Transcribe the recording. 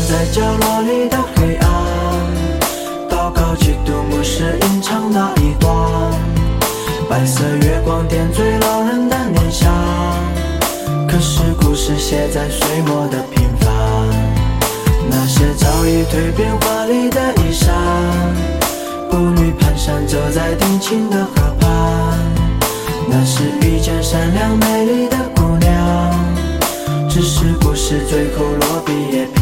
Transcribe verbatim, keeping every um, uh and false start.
在角落里的黑暗，祷告基督牧师吟唱那一段，白色月光点缀老人的念想，可是故事写在水墨的平凡，那些早已蜕变华丽的衣衫，步履蹒跚走在定情的河畔，那是遇见善良美丽的姑娘，只是故事最后落笔也